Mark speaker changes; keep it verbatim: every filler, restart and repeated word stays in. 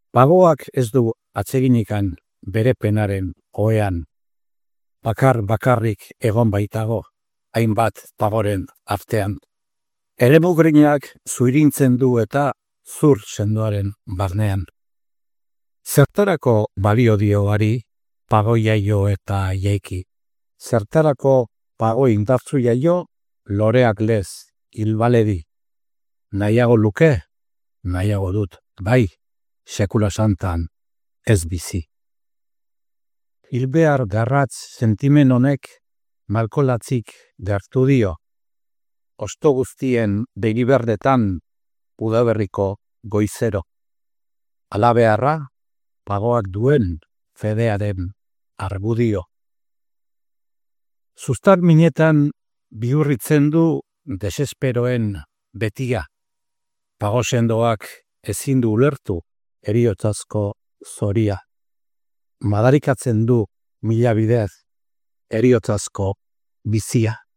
Speaker 1: Pagoak ez du atseginikan bere penaren ohean. Bakar bakarrik egon baitago, hainbat pagoren artean. Eremu grinak zuirintzen du eta zur sendoaren barnean. Zertarako balio dioari pago jaio eta jaiki. Zertarako pago indartzu jaio loreak lez hilbaledi. Nahiago luke, nahiago dut, bai, sekula santan ez bizi. Hilbear garratz sentimen honek malkolatzik gertu dio. Osto guztien begiberdetan udaberriko goizero. Alabearra, pagoak duen fedearen argudio. Zuztar minetan bihurritzen du desesperoen betia. Pago sendoak ezin du ulertu heriotzazko zoria. Madarikatzen du mila bidez heriotzazko bizia.